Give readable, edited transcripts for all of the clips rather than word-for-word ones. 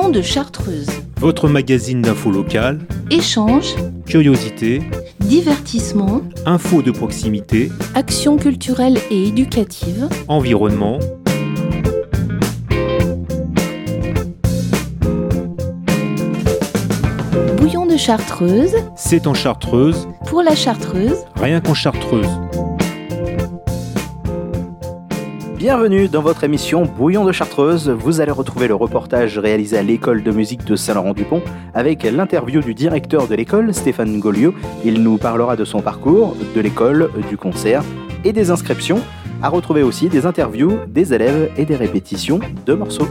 Bouillon de Chartreuse. Votre magazine d'infos locales, Échanges, curiosité, divertissement, infos de proximité, actions culturelles et éducatives, environnement. Bouillon de Chartreuse, C'est en Chartreuse, pour la Chartreuse. rien qu'en Chartreuse. Bienvenue dans votre émission Bouillon de Chartreuse. Vous allez retrouver le reportage réalisé à l'école de musique de Saint-Laurent-du-Pont avec l'interview du directeur de l'école, Stéphane Golliot. Il nous parlera de son parcours, de l'école, du concert et des inscriptions. À retrouver aussi des interviews des élèves et des répétitions de morceaux.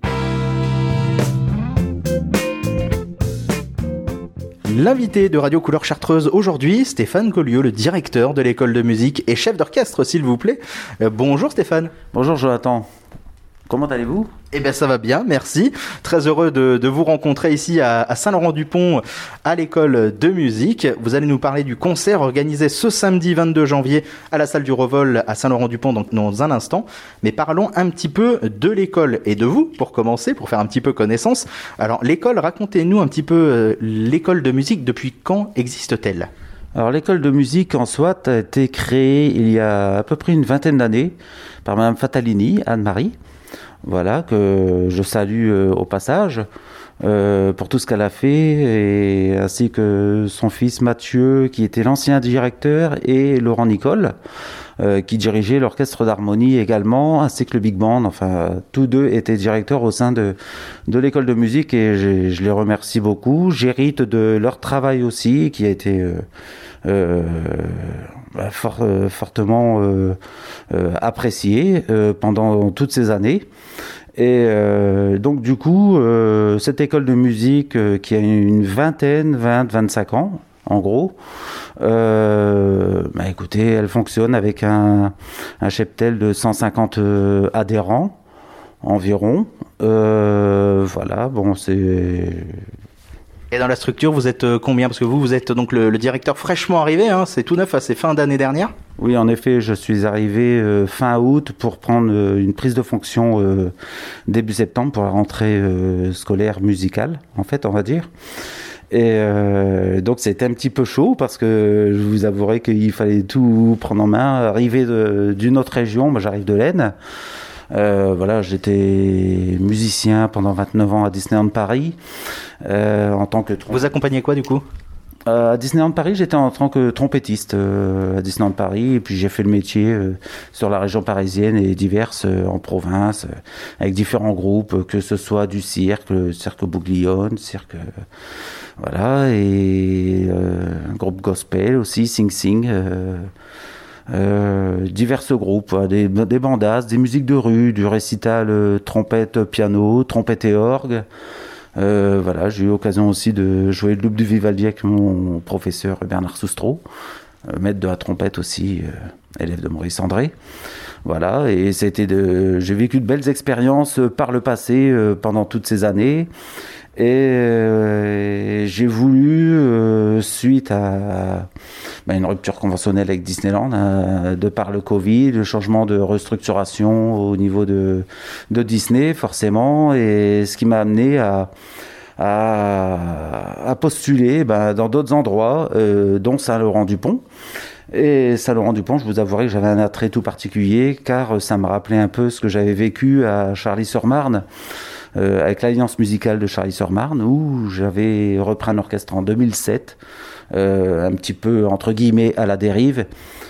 L'invité de Radio Couleur Chartreuse aujourd'hui, Stéphane Golliot, le directeur de l'école de musique et chef d'orchestre, s'il vous plaît. Bonjour Stéphane. Bonjour Jonathan, comment allez-vous ? Eh bien ça va bien, merci. Très heureux de vous rencontrer ici à Saint-Laurent-du-Pont, à l'école de musique. Vous allez nous parler du concert organisé ce samedi 22 janvier à la salle du Revol à Saint-Laurent-du-Pont dans un instant. Mais parlons un petit peu de l'école et de vous, pour commencer, pour faire un petit peu connaissance. Alors l'école, racontez-nous un petit peu l'école de musique, depuis quand existe-t-elle ? Alors l'école de musique en soi a été créée il y a à peu près une vingtaine d'années par Madame Fatalini, Anne-Marie. Voilà, que je salue au passage pour tout ce qu'elle a fait, et ainsi que son fils Mathieu, qui était l'ancien directeur, et Laurent Nicole, qui dirigeait l'orchestre d'harmonie également, ainsi que le big band. Enfin, tous deux étaient directeurs au sein de l'école de musique, et je les remercie beaucoup. J'hérite de leur travail aussi, qui a été fortement apprécié pendant toutes ces années. Et donc du coup, cette école de musique qui a une 25 ans, en gros, écoutez, elle fonctionne avec un cheptel de 150 adhérents environ. Voilà, bon, c'est... Et dans la structure, vous êtes combien ? Parce que vous êtes donc le directeur fraîchement arrivé, hein, c'est tout neuf, c'est fin d'année dernière ? Oui, en effet, je suis arrivé fin août pour prendre une prise de fonction début septembre pour la rentrée scolaire musicale, en fait, on va dire. Et donc c'était un petit peu chaud parce que je vous avouerai qu'il fallait tout prendre en main. Arrivé d'une autre région, moi j'arrive de l'Aisne. Voilà, j'étais musicien pendant 29 ans à Disneyland Paris en tant que Vous accompagnez quoi du coup ? À Disneyland Paris, j'étais en tant que trompettiste à Disneyland Paris, et puis j'ai fait le métier sur la région parisienne et diverses en province, avec différents groupes, que ce soit du cirque, le cirque Bouglione, cirque... voilà, et un groupe gospel aussi, Sing Sing... divers groupes, des bandas, des musiques de rue, du récital trompette, piano, trompette et orgue. Voilà, j'ai eu l'occasion aussi de jouer le loup du Vivaldi avec mon professeur Bernard Soustreau, maître de la trompette aussi, élève de Maurice André. Voilà, et j'ai vécu de belles expériences par le passé pendant toutes ces années. Et j'ai voulu, suite à une rupture conventionnelle avec Disneyland, de par le Covid, le changement de restructuration au niveau de Disney, forcément, et ce qui m'a amené à postuler dans d'autres endroits, dont Saint-Laurent-du-Pont. Et Saint-Laurent-du-Pont, je vous avouerai que j'avais un attrait tout particulier, car ça me rappelait un peu ce que j'avais vécu à Charly-sur-Marne, avec l'Alliance musicale de Charly-sur-Marne, où j'avais repris un orchestre en 2007, un petit peu entre guillemets à la dérive,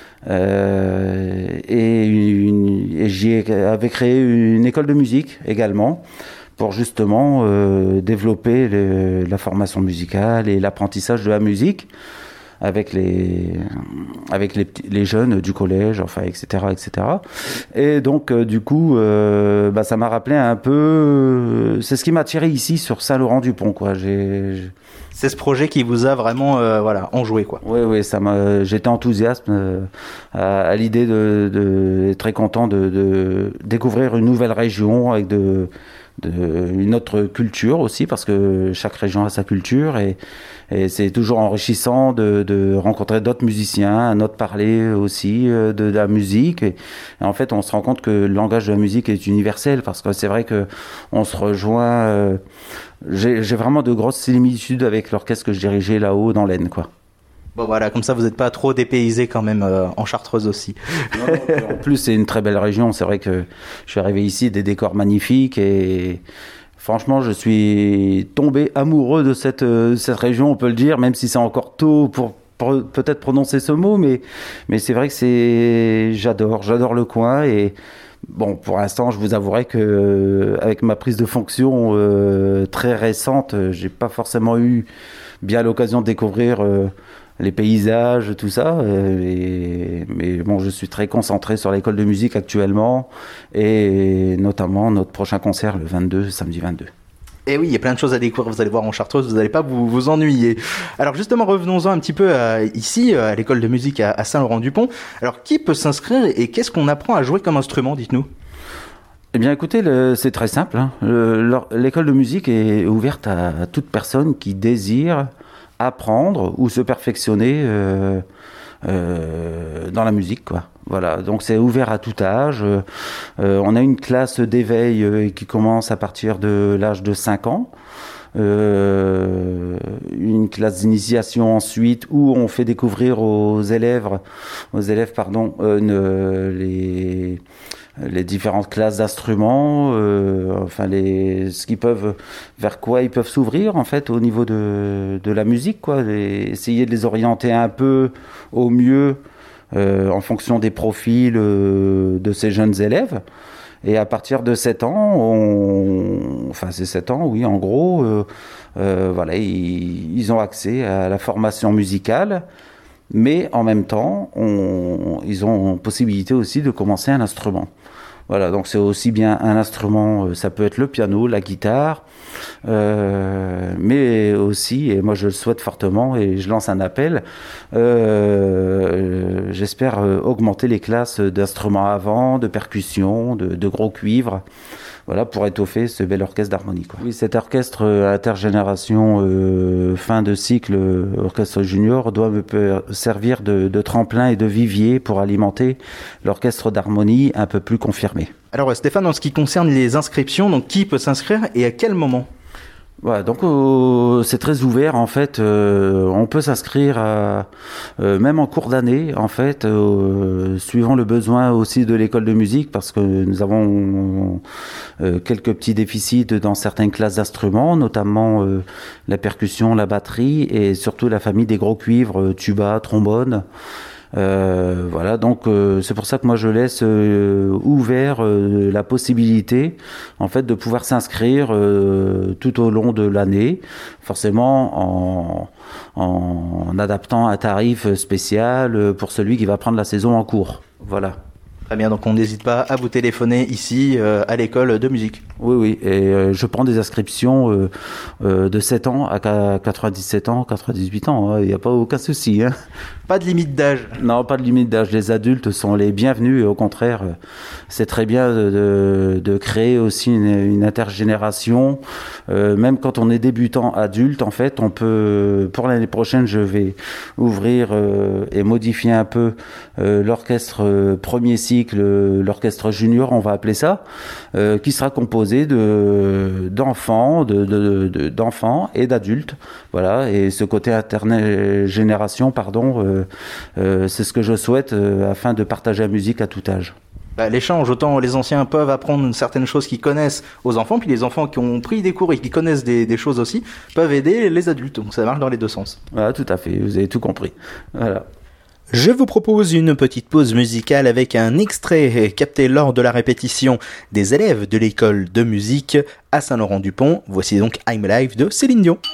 et j'y avais créé une école de musique également, pour justement développer la formation musicale et l'apprentissage de la musique avec les jeunes du collège, enfin, etc. Et donc, du coup, ça m'a rappelé un peu... c'est ce qui m'a attiré ici, sur Saint-Laurent-du-Pont, quoi. C'est ce projet qui vous a vraiment enjoué, quoi. Oui, j'étais enthousiaste à l'idée de très content de découvrir une nouvelle région avec de une autre culture aussi, parce que chaque région a sa culture, et c'est toujours enrichissant de rencontrer d'autres musiciens, un autre parler aussi de la musique, et en fait on se rend compte que le langage de la musique est universel, parce que c'est vrai que on se rejoint. J'ai vraiment de grosses similitudes avec l'orchestre que je dirigeais là-haut dans l'Aisne, quoi. Bon voilà, comme ça vous n'êtes pas trop dépaysé quand même en Chartreuse aussi. Non, en plus c'est une très belle région, c'est vrai que je suis arrivé ici, des décors magnifiques, et franchement je suis tombé amoureux de cette région, on peut le dire, même si c'est encore tôt pour peut-être prononcer ce mot, mais c'est vrai que j'adore le coin. Et bon, pour l'instant, je vous avouerai que avec ma prise de fonction très récente, j'ai pas forcément eu bien l'occasion de découvrir les paysages, tout ça. Mais bon, je suis très concentré sur l'école de musique actuellement, et notamment notre prochain concert le 22, samedi 22. Et oui, il y a plein de choses à découvrir, vous allez voir en Chartreuse, vous n'allez pas vous ennuyer. Alors justement, revenons-en un petit peu ici, à l'école de musique à Saint-Laurent-du-Pont. Alors qui peut s'inscrire et qu'est-ce qu'on apprend à jouer comme instrument, dites-nous ? Eh bien écoutez, c'est très simple, hein. L'école de musique est ouverte à toute personne qui désire apprendre ou se perfectionner dans la musique, quoi. Voilà, donc c'est ouvert à tout âge. On a une classe d'éveil qui commence à partir de l'âge de 5 ans. Une classe d'initiation ensuite, où on fait découvrir aux élèves les différentes classes d'instruments, vers quoi ils peuvent s'ouvrir en fait au niveau de la musique, quoi. Essayer de les orienter un peu au mieux en fonction des profils de ces jeunes élèves. Et à partir de 7 ans, c'est 7 ans, oui, en gros, ils ont accès à la formation musicale, mais en même temps, ils ont possibilité aussi de commencer un instrument. Voilà, donc c'est aussi bien un instrument, ça peut être le piano, la guitare, mais aussi, et moi je le souhaite fortement et je lance un appel, j'espère augmenter les classes d'instruments à vent, de percussion, de gros cuivres, voilà, pour étoffer ce bel orchestre d'harmonie, quoi. Oui, cet orchestre intergénération fin de cycle, orchestre junior, doit me servir de tremplin et de vivier pour alimenter l'orchestre d'harmonie un peu plus confirmé. Alors Stéphane, en ce qui concerne les inscriptions, donc qui peut s'inscrire et à quel moment ? Voilà, donc c'est très ouvert en fait. On peut s'inscrire même en cours d'année en fait, suivant le besoin aussi de l'école de musique, parce que nous avons quelques petits déficits dans certaines classes d'instruments, notamment la percussion, la batterie et surtout la famille des gros cuivres, tuba, trombone. Voilà, donc c'est pour ça que moi je laisse ouvert la possibilité en fait de pouvoir s'inscrire tout au long de l'année, forcément en adaptant un tarif spécial pour celui qui va prendre la saison en cours. Voilà. Très bien, donc on n'hésite pas à vous téléphoner ici à l'école de musique. Oui, et je prends des inscriptions de 7 ans à 97 ans, 98 ans, il n'y a pas aucun souci, hein. Pas de limite d'âge? Non, pas de limite d'âge, les adultes sont les bienvenus, et au contraire, c'est très bien de créer aussi une intergénération, même quand on est débutant adulte, en fait, on peut, pour l'année prochaine, je vais ouvrir et modifier un peu l'orchestre premier cycle, l'orchestre junior, on va appeler ça, qui sera composé d'enfants et d'adultes, voilà. Et ce côté intergénération, c'est ce que je souhaite afin de partager la musique à tout âge. L'échange, autant les anciens peuvent apprendre certaines choses qu'ils connaissent aux enfants, puis les enfants qui ont pris des cours et qui connaissent des choses aussi peuvent aider les adultes. Donc ça marche dans les deux sens. Voilà, tout à fait, vous avez tout compris. Voilà. Je vous propose une petite pause musicale avec un extrait capté lors de la répétition des élèves de l'école de musique à Saint-Laurent-du-Pont. Voici donc I'm Alive de Céline Dion.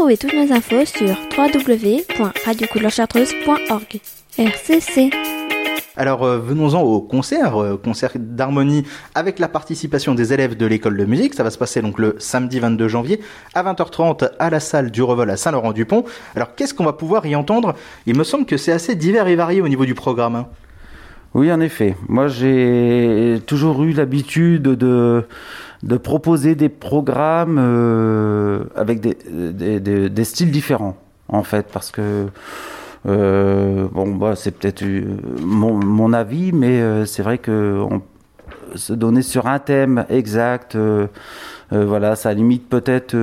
Retrouvez toutes nos infos sur www.radiocouleur-chartreuse.org. RCC. Alors venons-en au concert d'harmonie avec la participation des élèves de l'école de musique. Ça va se passer donc le samedi 22 janvier à 20h30 à la salle du Revol à Saint-Laurent-du-Pont. Alors qu'est-ce qu'on va pouvoir y entendre ? Il me semble que c'est assez divers et varié au niveau du programme. Hein. Oui, en effet. Moi, j'ai toujours eu l'habitude de proposer des programmes avec des styles différents, en fait, parce que c'est peut-être mon avis, mais c'est vrai que se donner sur un thème exact, ça limite peut-être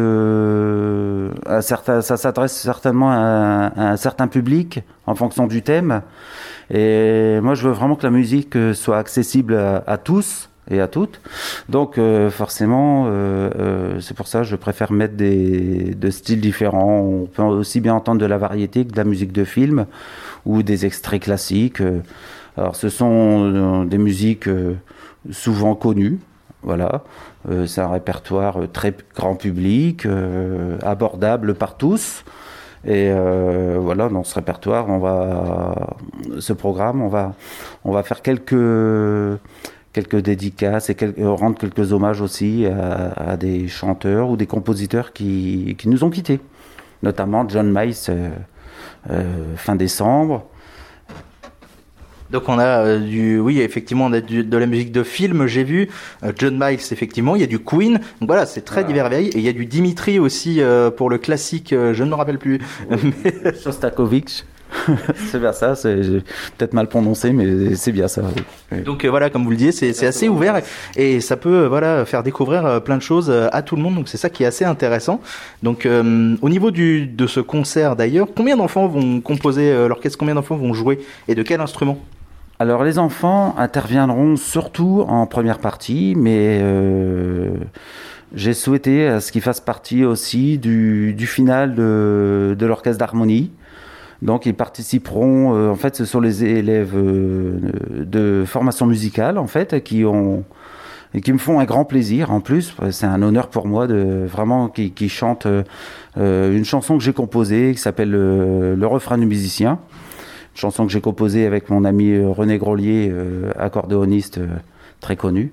ça s'adresse certainement à un certain public en fonction du thème. Et moi, je veux vraiment que la musique soit accessible à tous et à toutes. Donc, forcément, c'est pour ça que je préfère mettre de styles différents. On peut aussi bien entendre de la variété que de la musique de film ou des extraits classiques. Alors, ce sont des musiques souvent connues. Voilà. C'est un répertoire très grand public, abordable par tous. Et dans ce répertoire, ce programme, on va faire quelques dédicaces et rendre quelques hommages aussi à des chanteurs ou des compositeurs qui nous ont quittés, notamment John Miles fin décembre. Donc on a effectivement on a de la musique de film, j'ai vu John Miles effectivement, il y a du Queen, donc voilà c'est très divers et varié, et il y a du Dimitri aussi pour le classique, je ne me rappelle plus. Shostakovich. C'est bien ça, j'ai peut-être mal prononcé, mais c'est bien ça. Oui. Donc comme vous le disiez, c'est assez ouvert et ça peut faire découvrir plein de choses à tout le monde, donc c'est ça qui est assez intéressant. Donc au niveau de ce concert d'ailleurs, combien d'enfants vont composer l'orchestre, combien d'enfants vont jouer et de quel instrument ? Alors les enfants interviendront surtout en première partie, mais j'ai souhaité à ce qu'ils fassent partie aussi du final de l'orchestre d'harmonie. Donc ils participeront, en fait ce sont les élèves de formation musicale en fait qui me font un grand plaisir en plus. C'est un honneur pour moi qui chantent une chanson que j'ai composée qui s'appelle le refrain du musicien. Une chanson que j'ai composée avec mon ami René Grolier, accordéoniste très connu.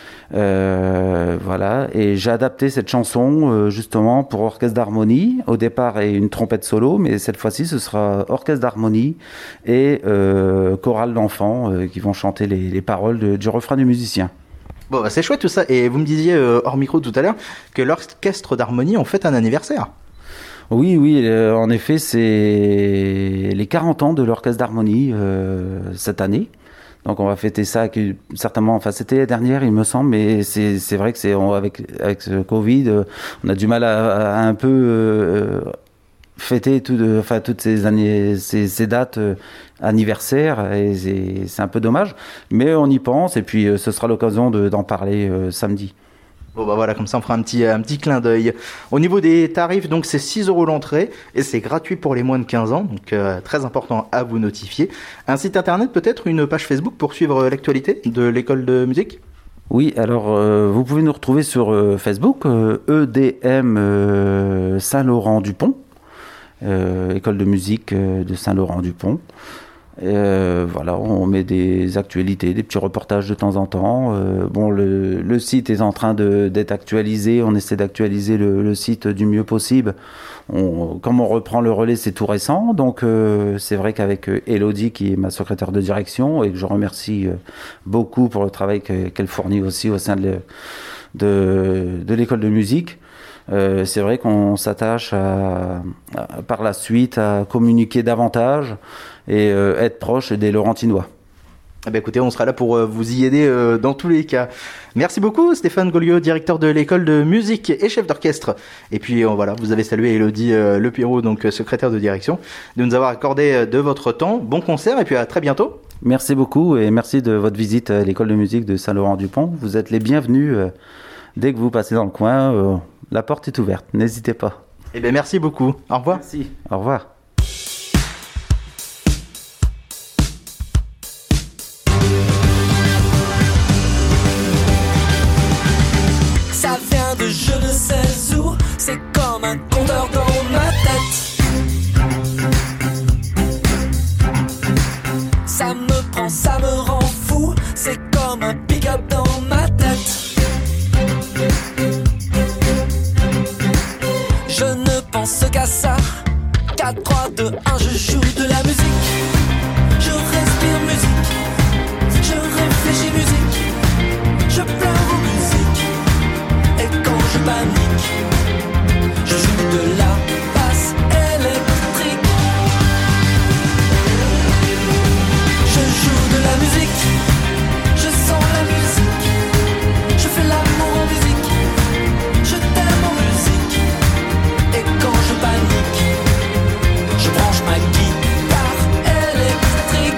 Et j'ai adapté cette chanson justement pour orchestre d'harmonie au départ et une trompette solo, mais cette fois-ci ce sera orchestre d'harmonie et chorale d'enfants qui vont chanter les paroles du refrain du musicien. Bon, c'est chouette tout ça, et vous me disiez hors micro tout à l'heure que l'orchestre d'harmonie en fait un anniversaire. Oui, en effet c'est les 40 ans de l'orchestre d'harmonie cette année. Donc on va fêter ça certainement, c'était l'année dernière il me semble, mais c'est vrai que avec ce Covid, on a du mal à un peu fêter toutes ces années, ces dates anniversaires, et c'est un peu dommage, mais on y pense et puis ce sera l'occasion d'en parler samedi. Bon voilà, comme ça on fera un petit clin d'œil. Au niveau des tarifs, donc c'est 6 € l'entrée et c'est gratuit pour les moins de 15 ans, donc très important à vous notifier. Un site internet, peut-être une page Facebook pour suivre l'actualité de l'école de musique ? Oui, alors vous pouvez nous retrouver sur Facebook, EDM Saint-Laurent-du-Pont, école de musique de Saint-Laurent-du-Pont. On met des actualités, des petits reportages de temps en temps. Le site est en train d'être actualisé. On essaie d'actualiser le site du mieux possible. Comme on reprend le relais, c'est tout récent. Donc c'est vrai qu'avec Elodie, qui est ma secrétaire de direction, et que je remercie beaucoup pour le travail qu'elle fournit aussi au sein de l'école de musique, c'est vrai qu'on s'attache par la suite à communiquer davantage et être proche des Laurentinois. Écoutez, on sera là pour vous y aider dans tous les cas. Merci beaucoup Stéphane Gauliot, directeur de l'école de musique et chef d'orchestre. Et puis vous avez salué Elodie Le Pirot, donc secrétaire de direction, de nous avoir accordé de votre temps. Bon concert et puis à très bientôt. Merci beaucoup et merci de votre visite à l'école de musique de Saint-Laurent-du-Pont. Vous êtes les bienvenus dès que vous passez dans le coin. La porte est ouverte, n'hésitez pas. Merci beaucoup. Au revoir. Merci. Au revoir. Ça vient de je ne sais où, c'est comme un compteur dans ma tête. prends, ça me rend fou. C'est comme un pick-up dans ma tête. Je ne pense qu'à ça. 4, 3, 2, 1, je joue de la musique. Je respire musique. Je réfléchis musique. Je pleure en musique. Et quand je panique, je joue de la basse électrique. Je joue de la musique. Je sens la musique. Je fais l'amour en musique. Je t'aime en musique. Et quand je panique, je branche ma guitare électrique.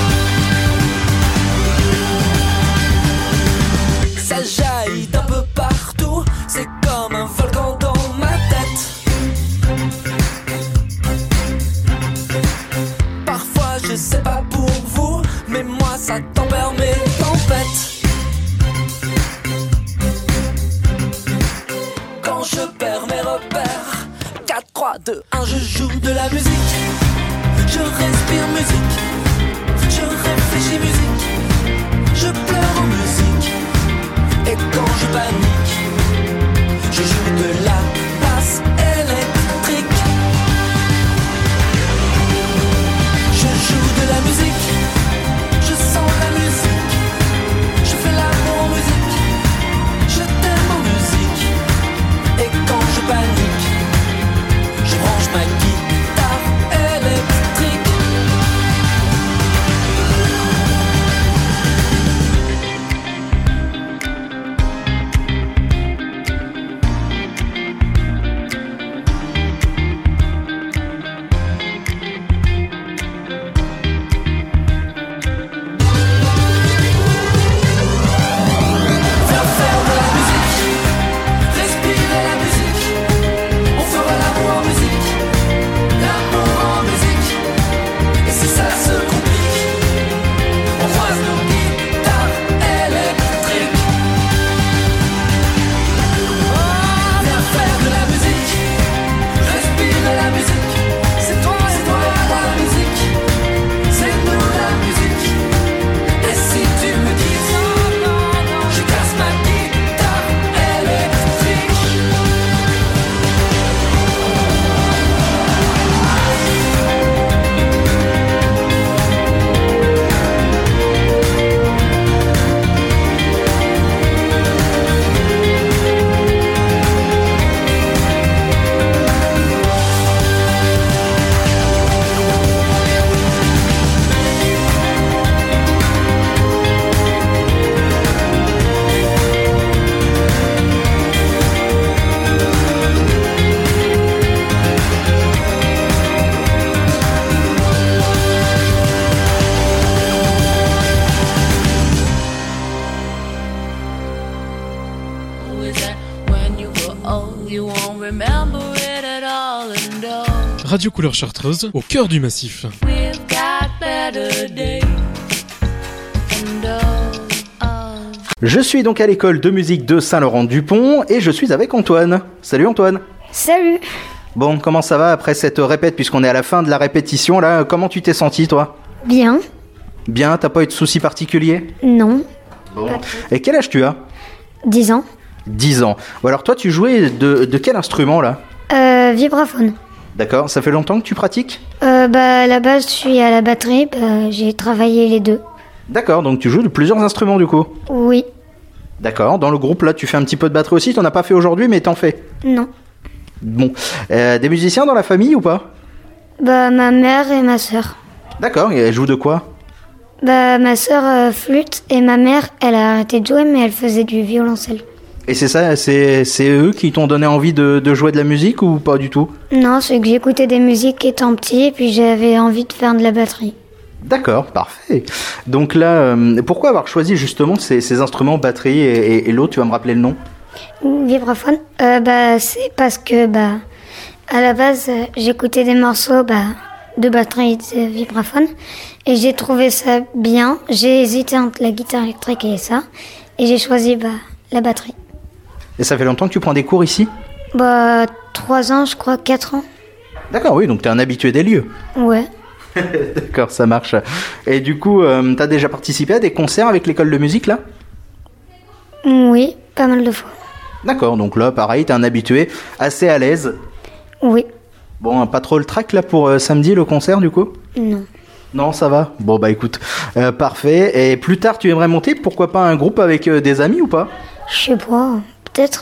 Ça jaillit d'un peu partout. C'est comme un volcan dans ma tête. Parfois je sais pas pour vous, mais moi ça tempère mes tempêtes. Quand je perds mes repères, 4, 3, 2, 1, je joue de la musique. Je respire musique. Je réfléchis musique. Je pleure en musique. Et quand je panique, je joue de la basse électrique. Je joue de la musique. Je sens la musique. Je fais l'amour en musique. Je t'aime en musique. Et quand je panique, je branche ma guitare électrique. Viens faire de la musique, respirer la musique. On fera l'amour en musique, l'amour en musique. Et si ça se complique, on croise nos guitares électriques. Viens faire de la musique, respirer la musique. C'est toi la musique, c'est nous la musique. Et si tu me dis je casse ma guitare électrique. Radio Couleur Chartreuse, au cœur du massif. Je suis donc à l'école de musique de Saint-Laurent-du-Pont et je suis avec Antoine. Salut Antoine. Salut. Bon, comment ça va après cette répète, puisqu'on est à la fin de la répétition là? Comment tu t'es senti toi? Bien. Bien, t'as pas eu de soucis particuliers? Non. Bon. Et quel âge tu as? 10 ans. 10 ans. Bon, alors toi tu jouais de quel instrument là? Vibraphone. D'accord, ça fait longtemps que tu pratiques? À la base, je suis à la batterie. J'ai travaillé les deux. D'accord, donc tu joues de plusieurs instruments du coup? Oui. D'accord, dans le groupe là tu fais un petit peu de batterie aussi, t'en as pas fait aujourd'hui mais t'en fais? Non. Bon, des musiciens dans la famille ou pas? Ma mère et ma sœur. D'accord, et elles jouent de quoi? Ma sœur flûte et ma mère, elle a arrêté de jouer mais elle faisait du violoncelle. Et c'est ça, c'est eux qui t'ont donné envie de jouer de la musique ou pas du tout? Non, c'est que j'écoutais des musiques étant petit et puis j'avais envie de faire de la batterie. D'accord, parfait. Donc là, pourquoi avoir choisi justement ces instruments, batterie et l'autre, tu vas me rappeler le nom? Vibraphone. C'est parce que à la base, j'écoutais des morceaux de batterie de vibraphone et j'ai trouvé ça bien. J'ai hésité entre la guitare électrique et ça et j'ai choisi la batterie. Et ça fait longtemps que tu prends des cours ici? 3 ans, je crois, 4 ans. D'accord, oui, donc t'es un habitué des lieux. Ouais. D'accord, ça marche. Et du coup, t'as déjà participé à des concerts avec l'école de musique là? Oui, pas mal de fois. D'accord, donc là, pareil, t'es un habitué, assez à l'aise. Oui. Bon, pas trop le track là pour samedi, le concert du coup? Non. Non, ça va. Bon, bah écoute, parfait. Et plus tard, tu aimerais monter, pourquoi pas un groupe avec des amis ou pas? Je sais pas, peut-être.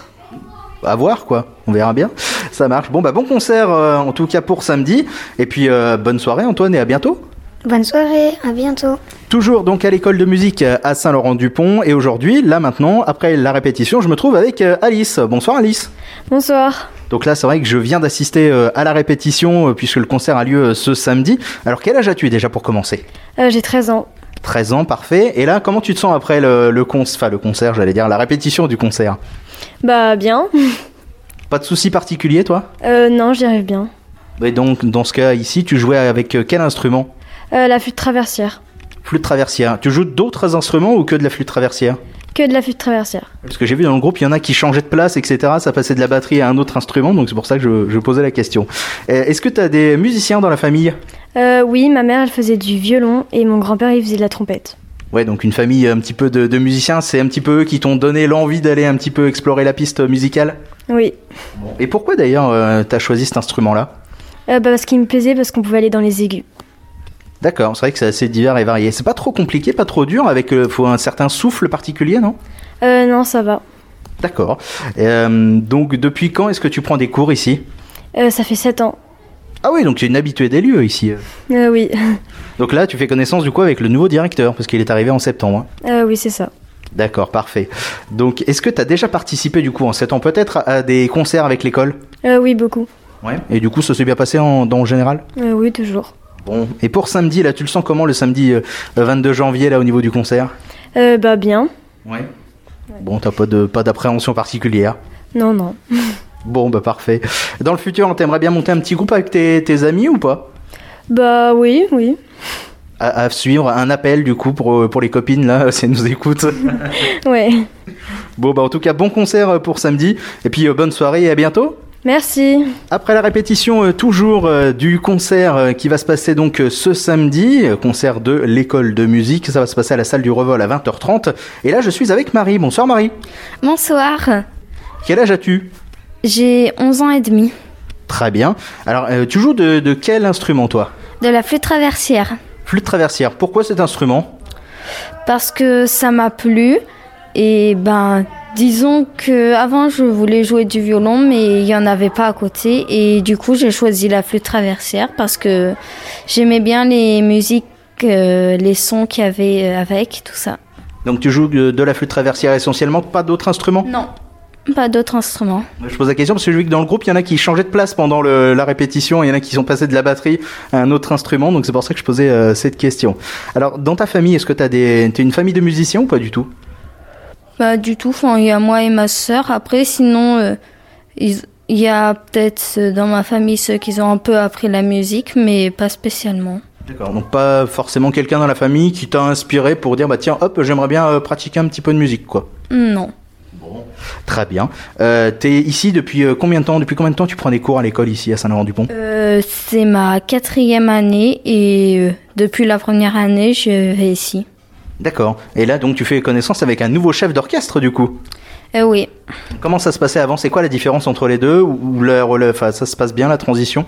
À voir quoi, on verra bien. Ça marche. Bon, bah bon concert en tout cas pour samedi. Et puis bonne soirée Antoine et à bientôt. Bonne soirée, à bientôt. Toujours donc à l'école de musique à Saint-Laurent-du-Pont. Et aujourd'hui, là maintenant, après la répétition, je me trouve avec Alice. Bonsoir Alice. Bonsoir. Donc là, c'est vrai que je viens d'assister à la répétition puisque le concert a lieu ce samedi. Alors quel âge as-tu déjà pour commencer? J'ai 13 ans. 13 ans, parfait. Et là, comment tu te sens après le concert, j'allais dire, la répétition du concert? Bah bien. Pas de soucis particuliers, toi? Non, j'y arrive bien. Et donc, dans ce cas ici, tu jouais avec quel instrument? La flûte traversière. Flûte traversière. Tu joues d'autres instruments ou que de la flûte traversière? Que de la flûte traversière. Parce que j'ai vu dans le groupe, il y en a qui changeaient de place, etc. Ça passait de la batterie à un autre instrument, donc c'est pour ça que je posais la question. Est-ce que tu as des musiciens dans la famille? Oui, ma mère, elle faisait du violon et mon grand-père, il faisait de la trompette. Ouais, donc une famille un petit peu de musiciens, c'est un petit peu eux qui t'ont donné l'envie d'aller un petit peu explorer la piste musicale? Oui. Bon. Et pourquoi d'ailleurs t'as choisi cet instrument-là? Parce qu'il me plaisait, parce qu'on pouvait aller dans les aigus. D'accord, c'est vrai que c'est assez divers et varié. C'est pas trop compliqué, pas trop dur, avec faut un certain souffle particulier, non? Non, ça va. D'accord. Donc depuis quand est-ce que tu prends des cours ici? Ça fait 7 ans. Ah oui, donc tu es une habituée des lieux ici. Oui. Donc là, tu fais connaissance du coup avec le nouveau directeur, parce qu'il est arrivé en septembre. Oui, c'est ça. D'accord, parfait. Donc, est-ce que tu as déjà participé du coup en 7 ans peut-être à des concerts avec l'école? Oui, beaucoup. Ouais. Et du coup, ça s'est bien passé dans le général? Oui, toujours. Bon. Et pour samedi, là, tu le sens comment le samedi 22 janvier là au niveau du concert? Bah bien. Ouais. Bon, t'as pas d'appréhension particulière? Non, non. Bon, bah parfait. Dans le futur, t'aimerais bien monter un petit groupe avec tes amis ou pas? Bah oui, oui. À suivre un appel du coup pour les copines là, si elles nous écoutent. Ouais. Bon, bah en tout cas, bon concert pour samedi. Et puis bonne soirée et à bientôt. Merci. Après la répétition toujours du concert qui va se passer donc ce samedi, concert de l'école de musique, ça va se passer à la salle du Revol à 20h30. Et là je suis avec Marie. Bonsoir Marie. Bonsoir. Quel âge as-tu? J'ai 11 ans et demi. Très bien. Alors tu joues de quel instrument toi? De la flûte traversière. Flûte traversière. Pourquoi cet instrument? Parce que ça m'a plu et disons que avant je voulais jouer du violon mais il y en avait pas à côté et du coup j'ai choisi la flûte traversière parce que j'aimais bien les musiques, les sons qu'il y avait avec tout ça. Donc tu joues de la flûte traversière essentiellement, pas d'autres instruments? Non, pas d'autres instruments. Je pose la question parce que j'ai vu que dans le groupe il y en a qui changeaient de place pendant la répétition, il y en a qui sont passés de la batterie à un autre instrument, donc c'est pour ça que je posais cette question. Alors dans ta famille, est-ce que t'es une famille de musiciens ou pas du tout? Pas du tout, il y a moi et ma sœur. Après, sinon, il y a peut-être dans ma famille ceux qui ont un peu appris la musique, mais pas spécialement. D'accord, donc pas forcément quelqu'un dans la famille qui t'a inspiré pour dire tiens, hop, j'aimerais bien pratiquer un petit peu de musique, quoi. Non. Bon, très bien. T'es ici depuis combien de temps? Depuis combien de temps tu prends des cours à l'école ici à Saint-Laurent-du-Pont? C'est ma 4e année et depuis la première année, je vais ici. D'accord. Et là, donc, tu fais connaissance avec un nouveau chef d'orchestre, du coup? Oui. Comment ça se passait avant? C'est quoi la différence entre les deux? Ou ça se passe bien, la transition?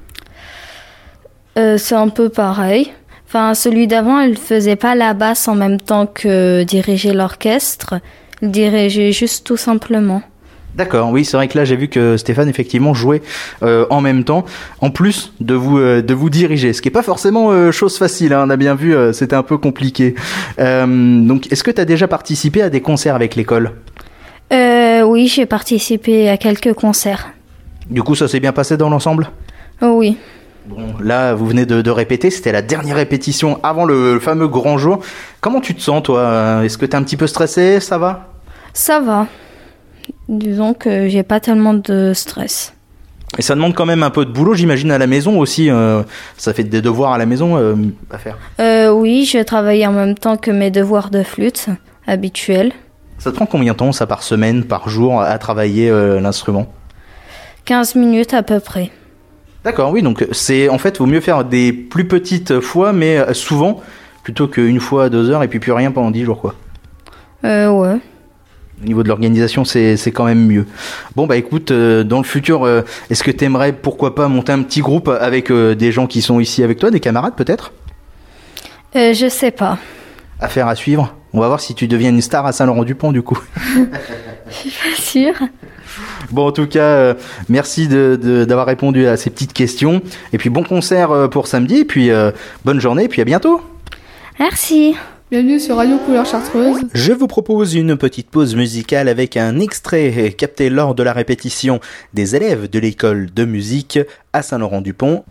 C'est un peu pareil. Celui d'avant, il faisait pas la basse en même temps que diriger l'orchestre. Il dirigeait juste tout simplement. D'accord, oui, c'est vrai que là j'ai vu que Stéphane effectivement jouait en même temps, en plus de vous diriger, ce qui est pas forcément chose facile, hein, on a bien vu, c'était un peu compliqué. Donc est-ce que tu as déjà participé à des concerts avec l'école? Oui, j'ai participé à quelques concerts. Du coup ça s'est bien passé dans l'ensemble? Oui. Bon, là vous venez de répéter, c'était la dernière répétition avant le fameux grand jour. Comment tu te sens toi? Est-ce que tu es un petit peu stressé? Ça va? Ça va. Disons que j'ai pas tellement de stress. Et ça demande quand même un peu de boulot, j'imagine, à la maison aussi. Ça fait des devoirs à la maison à faire. Oui, je travaille en même temps que mes devoirs de flûte habituels. Ça te prend combien de temps, ça, par semaine, par jour, à travailler l'instrument? 15 minutes à peu près. D'accord, oui, donc c'est en fait, vaut mieux faire des plus petites fois, mais souvent, plutôt qu'une fois à 2 heures et puis plus rien pendant 10 jours, quoi. Ouais. Au niveau de l'organisation, c'est quand même mieux. Bon, bah écoute, dans le futur, est-ce que t'aimerais, pourquoi pas, monter un petit groupe avec des gens qui sont ici avec toi, des camarades peut-être ? Je sais pas. Affaire à suivre. On va voir si tu deviens une star à Saint-Laurent-du-Pont, du coup. Je suis pas sûre. Bon, en tout cas, merci d'avoir répondu à ces petites questions. Et puis, bon concert pour samedi. Et puis, bonne journée. Et puis, à bientôt. Merci. Bienvenue sur Radio Couleur Chartreuse. Je vous propose une petite pause musicale avec un extrait capté lors de la répétition des élèves de l'école de musique à Saint-Laurent-du-Pont.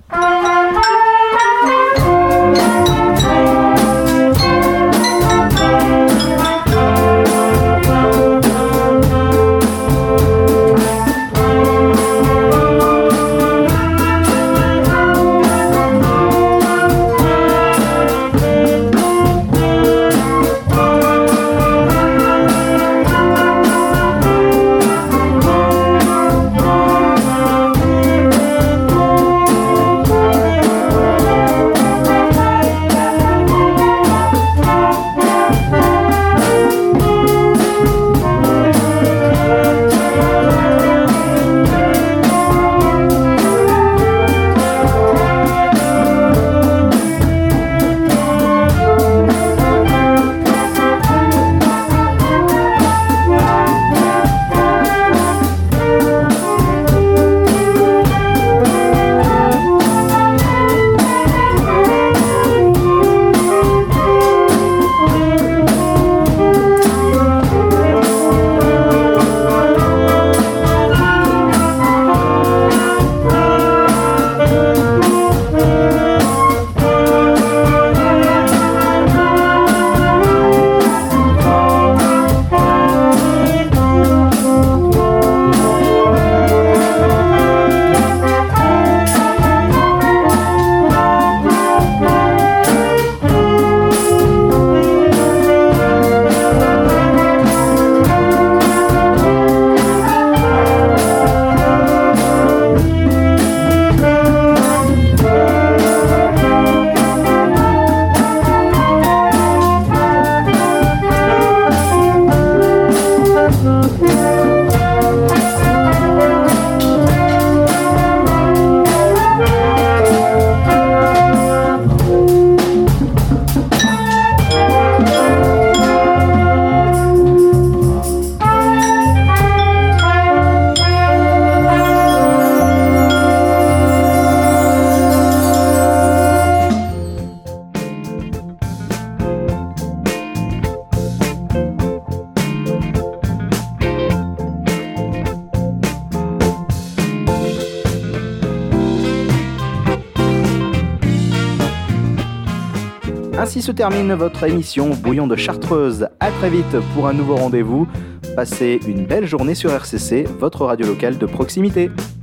Ainsi se termine votre émission Bouillon de Chartreuse. À très vite pour un nouveau rendez-vous. Passez une belle journée sur RCC, votre radio locale de proximité.